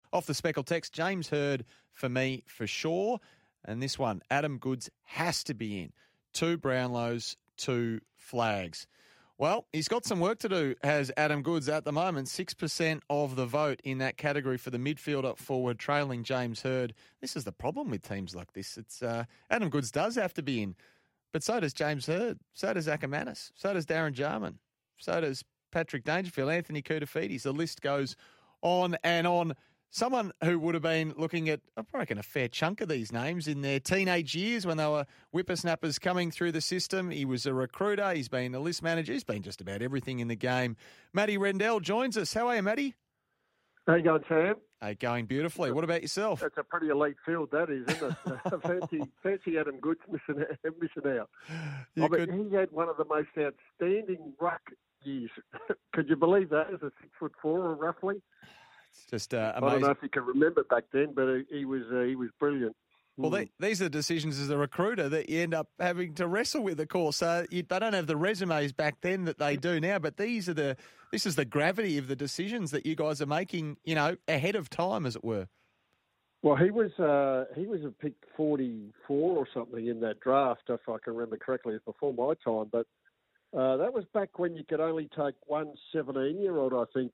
Off the Speckle text, James Hird for me for sure. And this one, Adam Goodes has to be in. 2 Brownlows, 2 flags. Well, he's got some work to do, has Adam Goodes at the moment. 6% of the vote in that category for the midfielder forward, trailing James Hird. This is the problem with teams like this. It's Adam Goodes does have to be in, but so does James Hird, so does Ackermanis, so does Darren Jarman, so does Patrick Dangerfield, Anthony Koutoufides. The list goes on and on. Someone who would have been looking at, I reckon, a fair chunk of these names in their teenage years when they were whippersnappers coming through the system. He was a recruiter. He's been a list manager. He's been just about everything in the game. Matty Rendell joins us. How are you, Matty? How you going, Sam? Hey, going beautifully. What about yourself? That's a pretty elite field, that is, isn't it? fancy Adam Goodes missing out. He had one of the most outstanding ruck years. Could you believe that as a 6'4", roughly? It's just amazing. I don't know if you can remember back then, but he was brilliant. Well, these are decisions as a recruiter that you end up having to wrestle with, of course. They don't have the resumes back then that they do now, but this is the gravity of the decisions that you guys are making, ahead of time, as it were. Well, he was a pick 44 or something in that draft, if I can remember correctly. It's before my time, but that was back when you could only take one 17-year-old, I think,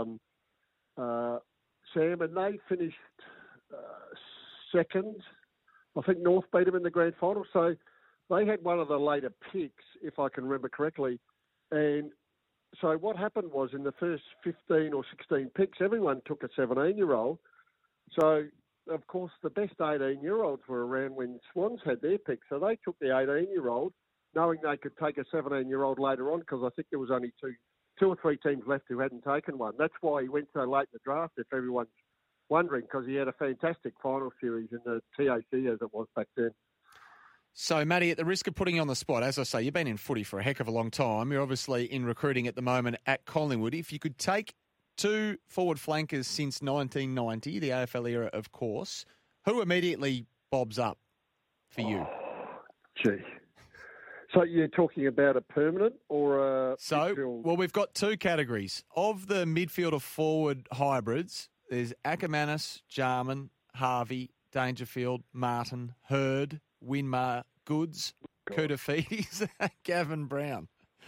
Sam, and they finished second. I think North beat them in the grand final. So they had one of the later picks, if I can remember correctly. And so what happened was in the first 15 or 16 picks, everyone took a 17-year-old. So, of course, the best 18-year-olds were around when Swans had their pick. So they took the 18-year-old, knowing they could take a 17-year-old later on, because I think there was only two or three teams left who hadn't taken one. That's why he went so late in the draft, if everyone's wondering, because he had a fantastic final series in the TAC as it was back then. So, Matty, at the risk of putting you on the spot, as I say, you've been in footy for a heck of a long time. You're obviously in recruiting at the moment at Collingwood. If you could take 2 forward flankers since 1990, the AFL era, of course, who immediately bobs up for you? Gee. So you're talking about a permanent or a midfield? Well, we've got 2 categories. Of the midfielder forward hybrids, there's Ackermanis, Jarman, Harvey, Dangerfield, Martin, Hird, Winmar, Goodes, Koutoufides, Gavin Brown.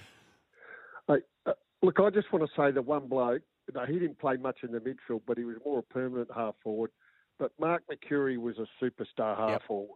Look, I just want to say that one bloke, he didn't play much in the midfield, but he was more a permanent half forward. But Mark McCurry was a superstar half forward.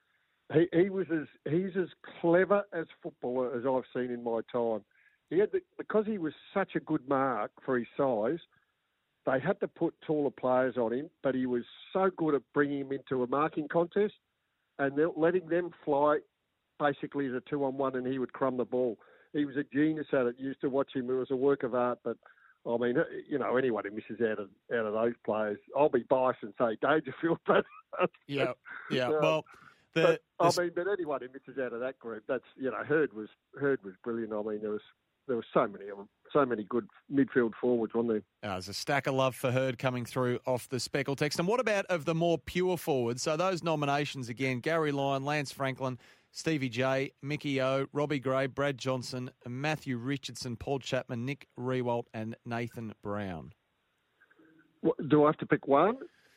He's as clever as footballer as I've seen in my time. Because he was such a good mark for his size, they had to put taller players on him, but he was so good at bringing him into a marking contest and letting them fly basically as a 2-on-1, and he would crumb the ball. He was a genius at it. You used to watch him. It was a work of art. But, I mean, anyone who misses out of those players, I'll be biased and say Dangerfield. But yeah. But anyone who misses out of that group, that's Hird was brilliant. I mean, there was so many of them, so many good midfield forwards, wasn't there? There's a stack of love for Hird coming through off the Speckle text. And what about of the more pure forwards? So those nominations again: Gary Lyon, Lance Franklin, Stevie J, Mickey O, Robbie Gray, Brad Johnson, Matthew Richardson, Paul Chapman, Nick Riewoldt, and Nathan Brown. Do I have to pick one?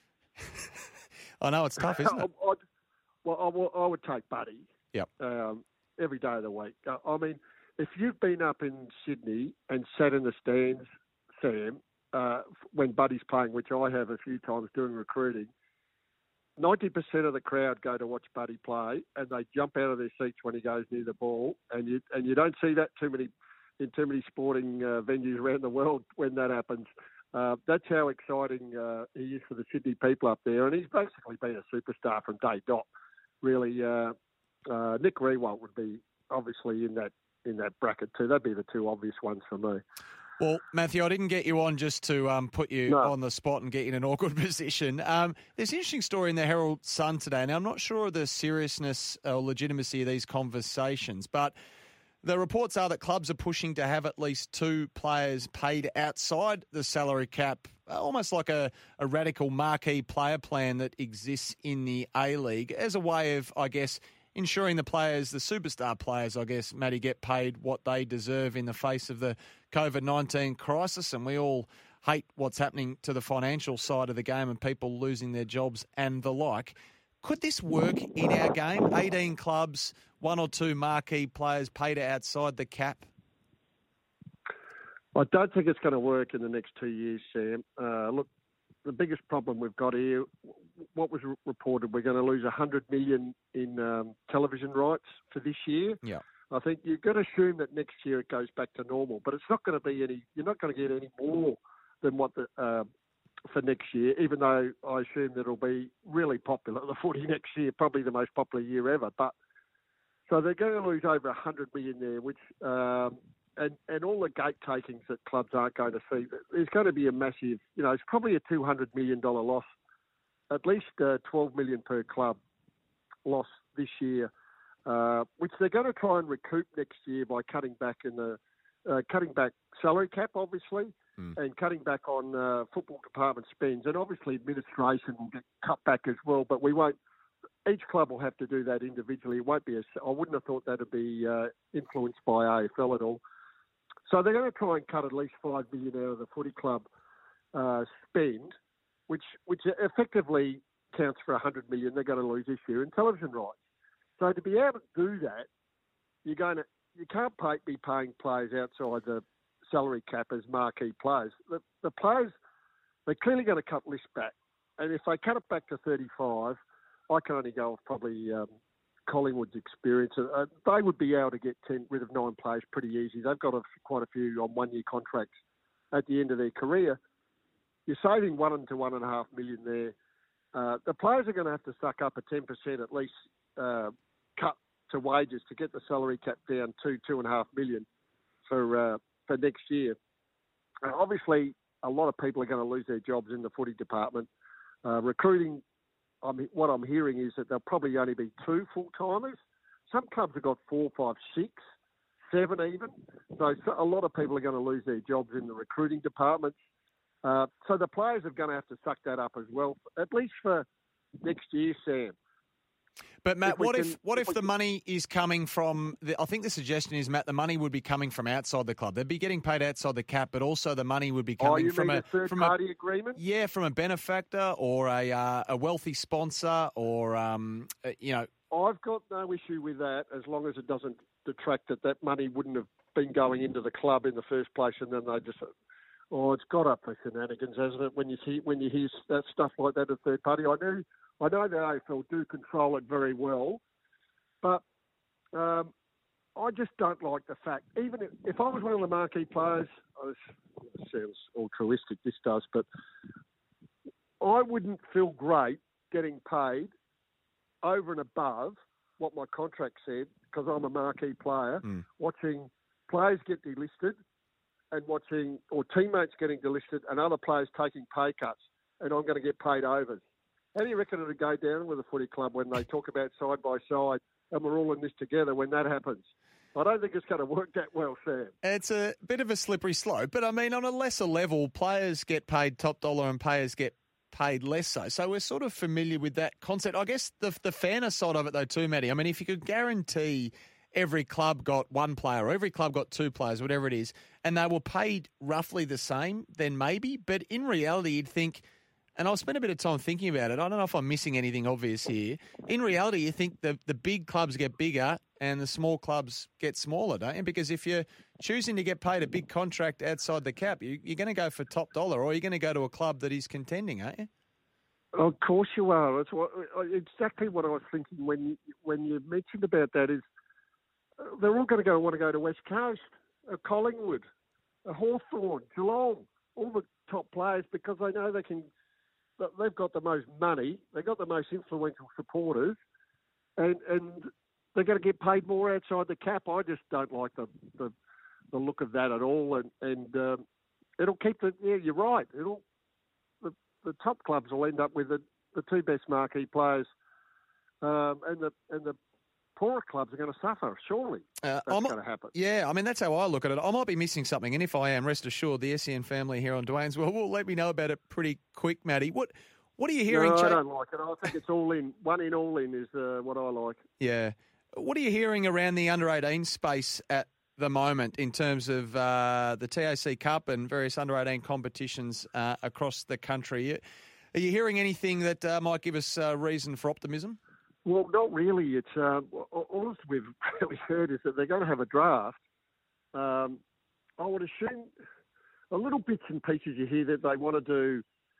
I know it's tough, isn't it? I would take Buddy. Yep. Every day of the week. I mean, if you've been up in Sydney and sat in the stands, Sam, when Buddy's playing, which I have a few times doing recruiting, 90% of the crowd go to watch Buddy play, and they jump out of their seats when he goes near the ball, and you don't see that in too many sporting venues around the world when that happens. That's how exciting he is for the Sydney people up there, and he's basically been a superstar from day dot. Really, Nick Riewoldt would be obviously in that bracket too. That'd be the 2 obvious ones for me. Well, Matthew, I didn't get you on just to put you on the spot and get you in an awkward position. There's an interesting story in the Herald Sun today. Now, I'm not sure of the seriousness or legitimacy of these conversations, but the reports are that clubs are pushing to have at least 2 players paid outside the salary cap, almost like a radical marquee player plan that exists in the A-League as a way of, I guess, ensuring the players, the superstar players, I guess, Matty, get paid what they deserve in the face of the COVID-19 crisis. And we all hate what's happening to the financial side of the game and people losing their jobs and the like. Could this work in our game? 18 clubs, one or two marquee players paid outside the cap? I don't think it's going to work in the next 2 years, Sam. Look, the biggest problem we've got here, what was reported, we're going to lose $100 million in television rights for this year. Yeah. I think you've got to assume that next year it goes back to normal, but it's not going to be you're not going to get any more than what for next year, even though I assume that it'll be really popular, the footy next year, probably the most popular year ever. But so they're going to lose over $100 million there, which and all the gate takings that clubs aren't going to see. There's going to be a massive, it's probably a $200 million loss, at least $12 million per club loss this year, which they're going to try and recoup next year by cutting back salary cap, obviously, and cutting back on football department spends, and obviously administration will get cut back as well. But we won't. Each club will have to do that individually. It won't be. I wouldn't have thought that'd be influenced by AFL at all. So they're going to try and cut at least $5 million out of the footy club spend, which effectively counts for $100 million they're going to lose this year in television rights. So to be able to do that, you can't be paying players outside the salary cap as marquee players. The players, they're clearly going to cut lists back, and if they cut it back to 35, I can only go off probably Collingwood's experience. They would be able to get rid of 9 players pretty easy. They've got quite a few on one-year contracts at the end of their career. You're saving $1 to $1.5 million there. The players are going to have to suck up a 10% at least cut to wages to get the salary cap down to $2.5 million for next year. Obviously, a lot of people are going to lose their jobs in the footy department. Recruiting, what I'm hearing is that there'll probably only be 2 full-timers. Some clubs have got 4, 5, 6, 7 even. So a lot of people are going to lose their jobs in the recruiting departments. So the players are going to have to suck that up as well, at least for next year, Sam. But Matt, what if the money is coming from? I think the suggestion is, Matt, the money would be coming from outside the club. They'd be getting paid outside the cap, but also the money would be coming from a third-party agreement. Yeah, from a benefactor or a wealthy sponsor, or I've got no issue with that as long as it doesn't detract that money wouldn't have been going into the club in the first place, and then they just. It's got up for shenanigans, hasn't it? When you hear that stuff like that at third party, I know the AFL do control it very well, but I just don't like the fact. Even if I was one of the marquee players, this sounds altruistic, this does, but I wouldn't feel great getting paid over and above what my contract said, because I'm a marquee player, watching players get delisted and watching or teammates getting delisted and other players taking pay cuts, and I'm going to get paid overs. How do you reckon it'll go down with a footy club when they talk about side by side and we're all in this together when that happens? I don't think it's going to work that well, Sam. It's a bit of a slippery slope, but I mean, on a lesser level, players get paid top dollar and players get paid less so. So we're sort of familiar with that concept. I guess the fairness side of it, though, too, Matty, I mean, if you could guarantee every club got 1 player or every club got 2 players, whatever it is, and they were paid roughly the same, then maybe. But in reality, you'd think, and I've spent a bit of time thinking about it, I don't know if I'm missing anything obvious here. In reality, you think the big clubs get bigger and the small clubs get smaller, don't you? Because if you're choosing to get paid a big contract outside the cap, you're going to go for top dollar, or you're going to go to a club that is contending, aren't you? Of course you are. It's exactly what I was thinking when you mentioned about that is, they're all going to want to go to West Coast, Collingwood, Hawthorn, Geelong, all the top players, because they know they've got the most money, they've got the most influential supporters, and they're going to get paid more outside the cap. I just don't like the look of that at all, and it'll keep you're right. The top clubs will end up with the 2 best marquee players, and the poorer clubs are going to suffer, surely. That's going to happen. Yeah, I mean, that's how I look at it. I might be missing something, and if I am, rest assured, the SEN family here on Dwayne's will let me know about it pretty quick, Matty. What are you hearing? No, I don't like it. I think it's all in. One in is what I like. Yeah. What are you hearing around the under-18 space at the moment in terms of the TAC Cup and various under-18 competitions across the country. Are you hearing anything that might give us reason for optimism? Well, not really. It's all we've really heard is that they're going to have a draft. I would assume a little bits and pieces you hear that they want to do.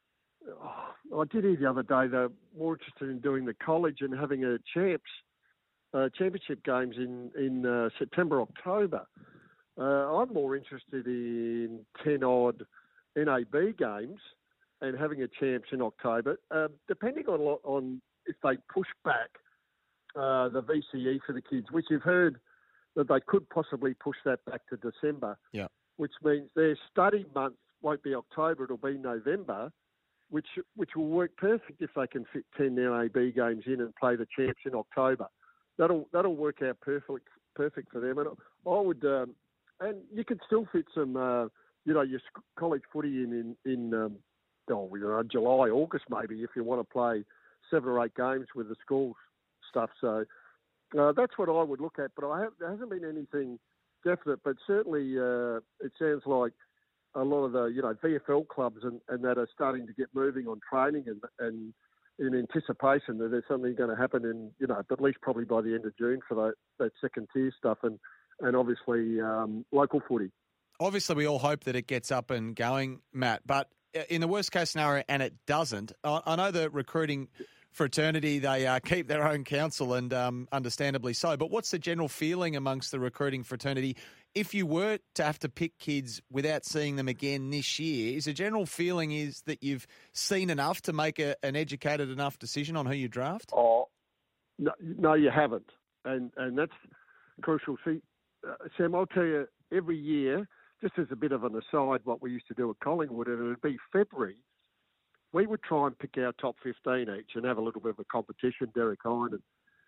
I did hear the other day they're more interested in doing the college and having a championship games in September, October. I'm more interested in 10 odd NAB games and having a champs in October, depending on if they push back the VCE for the kids, which you've heard that they could possibly push that back to December. Yeah. Which means their study month won't be October, it'll be November, which will work perfect if they can fit 10 NAB games in and play the champs in October. That'll work out perfect for them. And I would, and you could still fit some, your college footy in July, August maybe, if you want to play 7 or 8 games with the school stuff. So that's what I would look at. But there hasn't been anything definite. But certainly it sounds like a lot of the VFL clubs and that are starting to get moving on training and in anticipation that there's something going to happen in at least probably by the end of June for that second tier stuff and obviously local footy. Obviously, we all hope that it gets up and going, Matt. But in the worst case scenario, and it doesn't, I know the recruiting fraternity, they keep their own counsel and understandably so. But what's the general feeling amongst the recruiting fraternity? If you were to have to pick kids without seeing them again this year, is the general feeling is that you've seen enough to make an educated enough decision on who you draft? Oh, no, you haven't. And that's crucial. See, Sam, I'll tell you, every year, just as a bit of an aside, what we used to do at Collingwood, and it would be February, we would try and pick our top 15 each and have a little bit of a competition, Derek Hine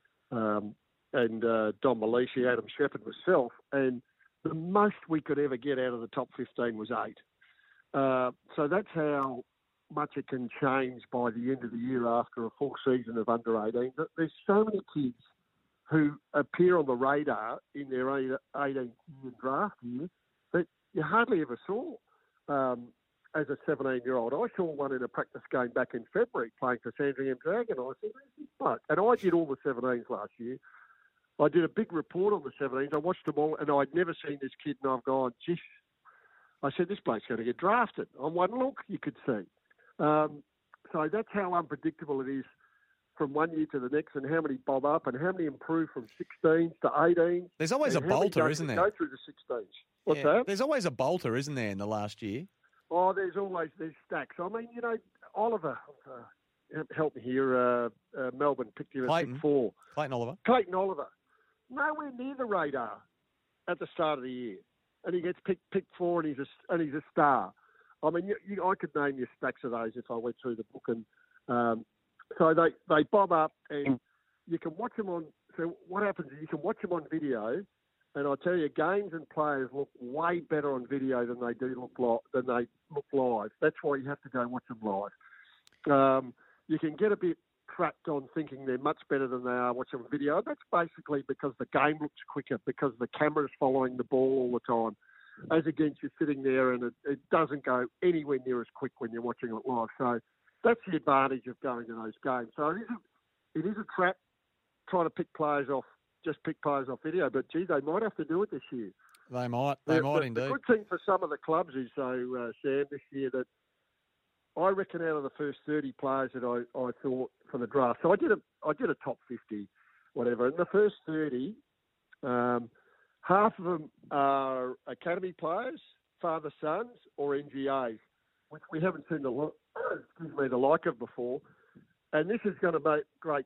and Don Malishi, Adam Shepherd, myself, and the most we could ever get out of the top 15 was 8. So that's how much it can change by the end of the year after a full season of under 18. There's so many kids who appear on the radar in their 18 draft year that you hardly ever saw as a 17-year-old. I saw one in a practice game back in February playing for Sandringham Dragon. I said, where's this bloke? And I did all the 17s last year. I did a big report on the 17s. I watched them all, and I'd never seen this kid, and I've gone, geez. I said, this bloke's going to get drafted. On one look, you could see. So that's how unpredictable it is from one year to the next, and how many bob up, and how many improve from 16s to 18s. There's always a bolter, isn't there? Go through the 16s. What's that? There's always a bolter, isn't there, in the last year? Oh, there's stacks. I mean, Oliver, help me here, Melbourne picked him at pick 4. Clayton Oliver. Nowhere near the radar at the start of the year. And he gets picked 4 and he's a star. I mean, I could name you stacks of those if I went through the book. And so they bob up and you can watch them on. So what happens is you can watch them on video. And I tell you, games and players look way better on video than they look live. That's why you have to go and watch them live. You can get a bit trapped on thinking they're much better than they are watching on video. That's basically because the game looks quicker, because the camera's following the ball all the time, as against you sitting there and it doesn't go anywhere near as quick when you're watching it live. So that's the advantage of going to those games. So it is a trap trying to pick players off video, but gee, they might have to do it this year. They might indeed. The good thing for some of the clubs is, though, Sam, this year that I reckon out of the first 30 players that I thought for the draft, so I did a top 50, whatever, and the first 30, half of them are academy players, father sons, or NGAs, which we haven't seen the like of before, and this is going to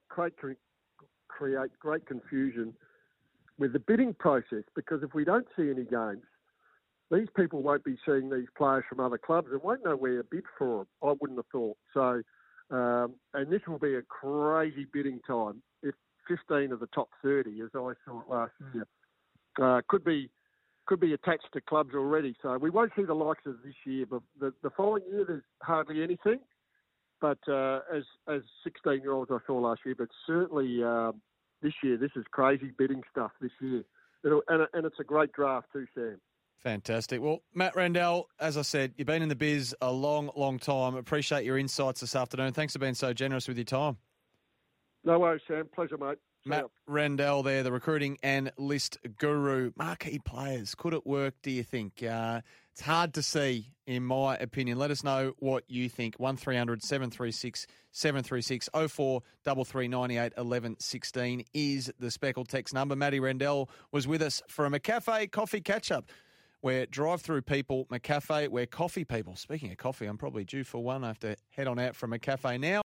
create great confusion with the bidding process, because if we don't see any games, these people won't be seeing these players from other clubs and won't know where to bid for them, I wouldn't have thought. So, and this will be a crazy bidding time if 15 of the top 30, as I saw it last year, could be attached to clubs already. So we won't see the likes of this year, but the following year there's hardly anything. But as 16-year-olds I saw last year, but certainly this year, this is crazy bidding stuff this year. and it's a great draft too, Sam. Fantastic. Well, Matt Rendell, as I said, you've been in the biz a long, long time. Appreciate your insights this afternoon. Thanks for being so generous with your time. No worries, Sam. Pleasure, mate. Matt Rendell there, the recruiting and list guru. Marquee players. Could it work, do you think? It's hard to see, in my opinion. Let us know what you think. 1300 736 736 0433 98 11 16 is the Speckle text number. Matty Rendell was with us for a McCafe coffee catch-up. We're drive-through people, McCafe. We're coffee people. Speaking of coffee, I'm probably due for one. I have to head on out from McCafe now.